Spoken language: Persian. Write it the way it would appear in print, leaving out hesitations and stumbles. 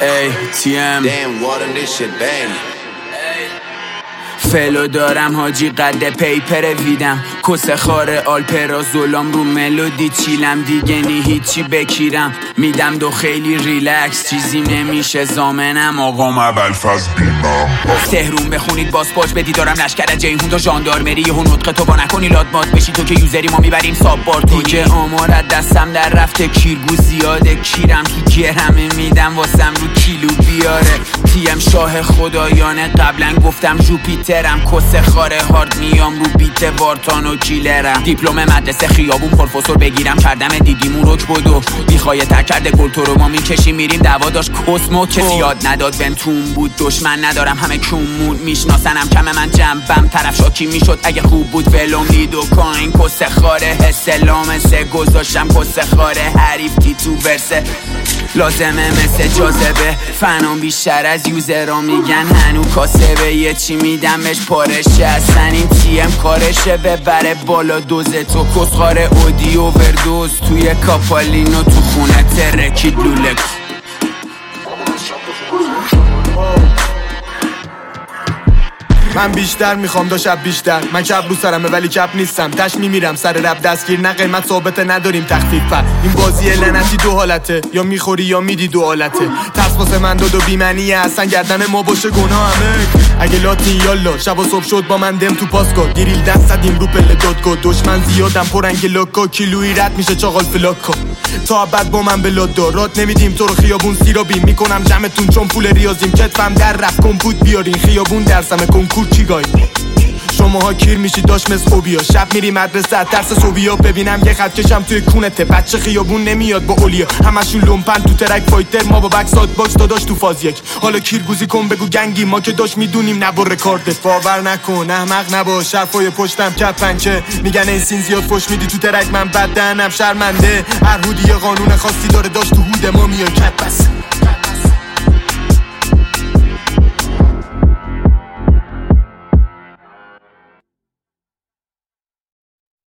ATM Damn, water this shit bang. فلو دارم حاجی قد پیپر ویدم کس خاره آلپرا زولام رو ملودی چیلم دیگه نی هیچی بکیرم میدم دو خیلی ریلکس چیزی نمیشه زامنم آقام ابوالفضل بیمم تهرون بخونید باسپورت بدی دارم لشکر جیهون تا ژاندارمری و نطق تو با نکنی لادمات بشی تو که یوزری ما میبریم سابارت دیگه آمارت دستم در رفته کیرگو زیاده کیرم تو گرمه میدم واسم رو کیلو بیاره تیم شاه خدایانه قبلا گفتم جوپیترم کس خاره هارد میام رو بیت وارتان و کیلرم دیپلم مدرسه خیابون پروفسور بگیرم کردم دیدیمون رک بدو بیخوای تر کرده گل تو رو ما میکشی میریم دعوا داشت کسمو کسی یاد نداد بنتون بود دشمن ندارم همه کمون میشناسنم کم من جنبم طرف شاکی میشد اگه خوب بود ولوم لید و کاین کس خاره حسلام سه گذاشتم کس خاره حریف تی تو ورسه لازمه مثل جاذبه فنام بیشتر از یوزرها میگن هنو کاسبه یه چی میدم بهش پارشه اصلا این تیم کارشه ببره بالا دوزه تو کسخاره اودی اووردوز توی کاپالینو تو خونه ترکید لولک من بیشتر میخوام دو شب بیشتر من کب رو سرمه ولی کب نیستم تش میمیرم سر رب دستگیر نه قیمت ثابته نداریم تخفیف پر این بازی لعنتی دو حالته یا میخوری یا میدی دو حالته ترس واسه من دو بیمنیه اصلا گردن ما باشه گناه همه اگه لاتی یالا شب و صبح شد با من دم تو پاسکو گریل دست زدیم رو پله دادگاه دشمن زیادم پرنگ لکا کیلویی رد میشه چاقال فلاکا تا بعد با من بلا دارات نمیدیم تو رو خیابون سیرابی میکنم جمعتون چون پول ریاضیم کتفم در رفت کمپوت بیارین خیابون درسم کنکور چیگای شماها کیر میشید داشت مثل خوبیا شب میری مدرسه ترس صوبیا ببینم یه خط کشم توی کونته بچه خیابون نمیاد با اولیا همشون لومپن تو ترک فایتر ما با بکسات باکس داداش تو فاز یک حالا کیرگوزی کن بگو گنگی ما که داشت میدونیم نبا رکارد باور نکن احمق نباش حرفای پشتم کپنچه میگن این سین زیاد فش میدی تو ترک من بد دهنم شرمنده هر هودی قانون خاصی داره داشت تو هود ما میای کپ بس